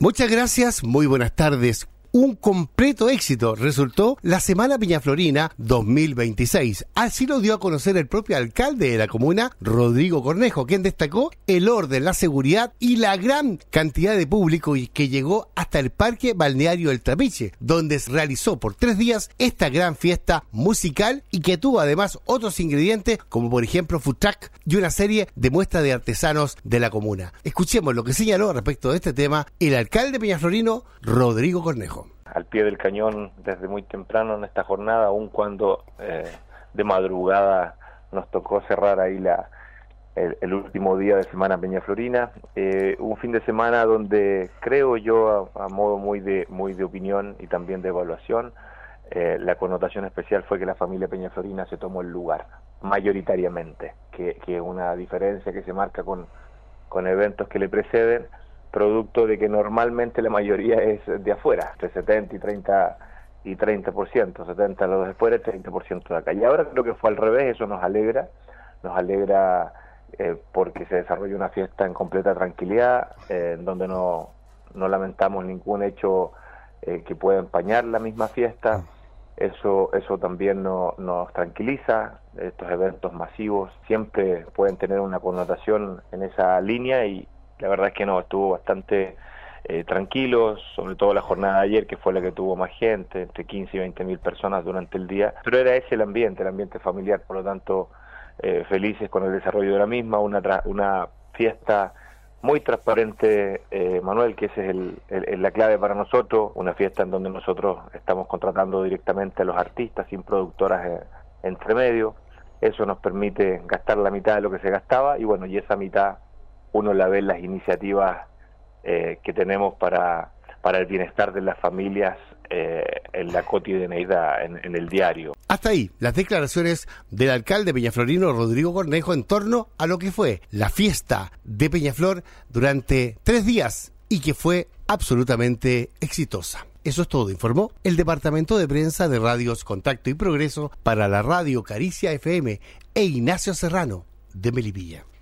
Muchas gracias, muy buenas tardes. Un completo éxito resultó la Semana Peñaflorina 2026. Así lo dio a conocer el propio alcalde de la comuna, Rodrigo Cornejo, quien destacó el orden, la seguridad y la gran cantidad de público que llegó hasta el Parque Balneario del Trapiche, donde se realizó por 3 días esta gran fiesta musical y que tuvo además otros ingredientes como por ejemplo food truck y una serie de muestras de artesanos de la comuna. Escuchemos lo que señaló respecto de este tema el alcalde peñaflorino, Rodrigo Cornejo. Al pie del cañón desde muy temprano en esta jornada, aun cuando de madrugada nos tocó cerrar ahí el último día de Semana Peñaflorina, un fin de semana donde creo yo a modo muy de opinión y también de evaluación, la connotación especial fue que la familia peñaflorina se tomó el lugar mayoritariamente, que es una diferencia que se marca con eventos que le preceden, producto de que normalmente la mayoría es de afuera, entre 70 y 30%, 70 los de afuera y 30% de acá. Y ahora creo que fue al revés, eso nos alegra porque se desarrolla una fiesta en completa tranquilidad, donde no lamentamos ningún hecho que pueda empañar la misma fiesta. Eso también nos tranquiliza. Estos eventos masivos siempre pueden tener una connotación en esa línea y la verdad es que no, estuvo bastante tranquilo, sobre todo la jornada de ayer que fue la que tuvo más gente, entre 15 y 20 mil personas durante el día, pero era ese el ambiente familiar, por lo tanto felices con el desarrollo de la misma, una fiesta muy transparente, Manuel, que esa es la clave para nosotros, una fiesta en donde nosotros estamos contratando directamente a los artistas sin productoras entre medio, eso nos permite gastar la mitad de lo que se gastaba y bueno, y esa mitad uno la ve en las iniciativas que tenemos para el bienestar de las familias en la cotidianeidad, en el diario. Hasta ahí las declaraciones del alcalde peñaflorino Rodrigo Cornejo en torno a lo que fue la fiesta de Peñaflor durante 3 días y que fue absolutamente exitosa. Eso es todo, informó el Departamento de Prensa de Radios Contacto y Progreso para la radio Caricia FM e Ignacio Serrano de Melipilla.